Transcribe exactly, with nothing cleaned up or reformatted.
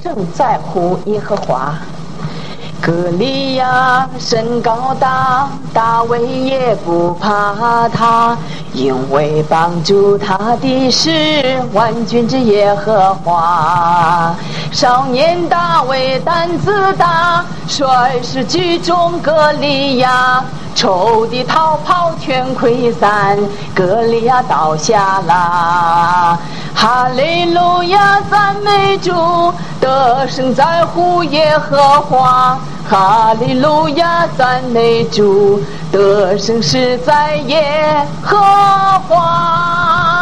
正在乎耶和华。歌利亚身高大，大卫也不怕他，因为帮助他的是万军之耶和华。少年大卫胆子大，率师击中歌利亚，仇敌逃跑全溃散，歌利亚倒下了。哈利路亚，赞美主，得胜在乎耶和华。哈利路亚，赞美主，得胜是在耶和华。